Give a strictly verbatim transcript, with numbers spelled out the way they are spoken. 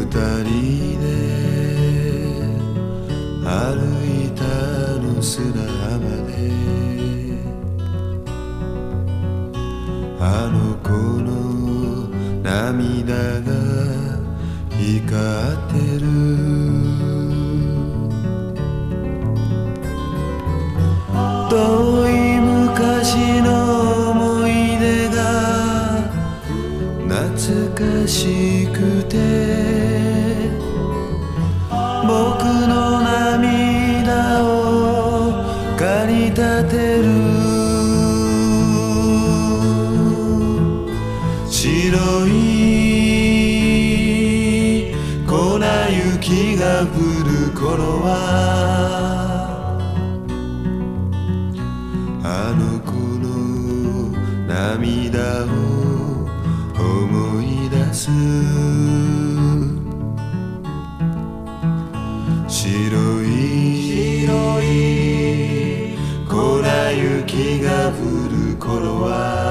人で歩いたあの砂浜であの子の涙が光ってる。遠い昔の思い出が懐かしくて僕の涙を駆り立てる。白い粉雪が降る頃はあの子の涙を思い出す。白い白い粉雪が降る頃は